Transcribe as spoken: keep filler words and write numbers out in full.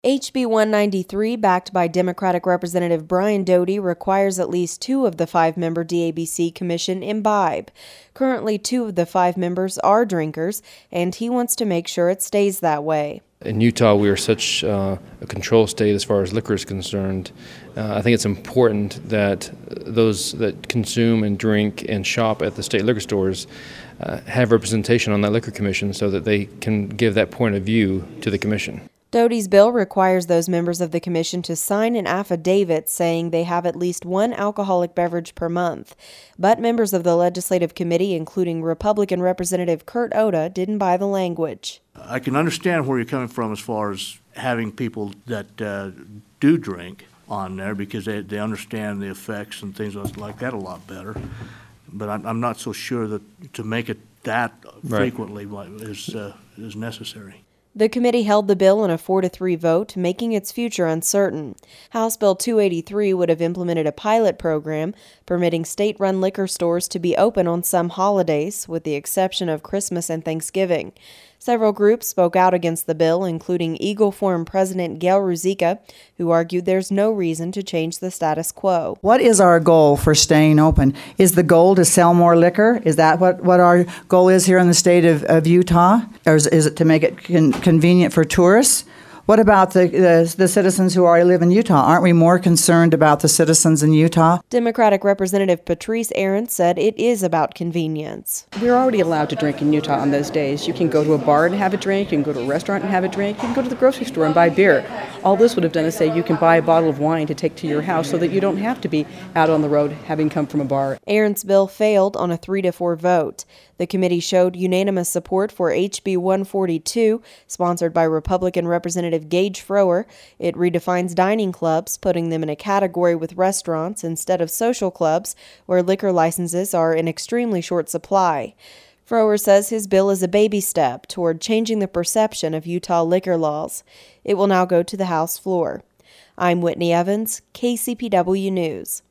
H B one ninety-three, backed by Democratic Representative Brian Doty, requires at least two of the five-member D A B C Commission imbibe. Currently, two of the five members are drinkers, and he wants to make sure it stays that way. In Utah, we are such uh, a control state as far as liquor is concerned. Uh, I think it's important that those that consume and drink and shop at the state liquor stores uh, have representation on that liquor commission so that they can give that point of view to the commission. Doty's bill requires those members of the commission to sign an affidavit saying they have at least one alcoholic beverage per month. But members of the legislative committee, including Republican Representative Kurt Oda, didn't buy the language. I can understand where you're coming from as far as having people that uh, do drink on there because they, they understand the effects and things like that a lot better. But I'm, I'm not so sure that to make it that frequently right. is, uh, is necessary. The committee held the bill in a four to three vote, making its future uncertain. House Bill two eighty-three would have implemented a pilot program permitting state-run liquor stores to be open on some holidays, with the exception of Christmas and Thanksgiving. Several groups spoke out against the bill, including Eagle Forum President Gail Ruzicka, who argued there's no reason to change the status quo. What is our goal for staying open? Is the goal to sell more liquor? Is that what, what our goal is here in the state of, of Utah? Or is, is it to make it con- convenient for tourists? What about the, the the citizens who already live in Utah? Aren't we more concerned about the citizens in Utah? Democratic Representative Patrice Aaron said it is about convenience. We're already allowed to drink in Utah on those days. You can go to a bar and have a drink, you can go to a restaurant and have a drink, you can go to the grocery store and buy beer. All this would have done is say you can buy a bottle of wine to take to your house so that you don't have to be out on the road having come from a bar. Aaron's bill failed on a three to four vote. The committee showed unanimous support for H B one forty-two, sponsored by Republican Representative Gage Frower. It redefines dining clubs, putting them in a category with restaurants instead of social clubs, where liquor licenses are in extremely short supply. Frower says his bill is a baby step toward changing the perception of Utah liquor laws. It will now go to the House floor. I'm Whitney Evans, K C P W News.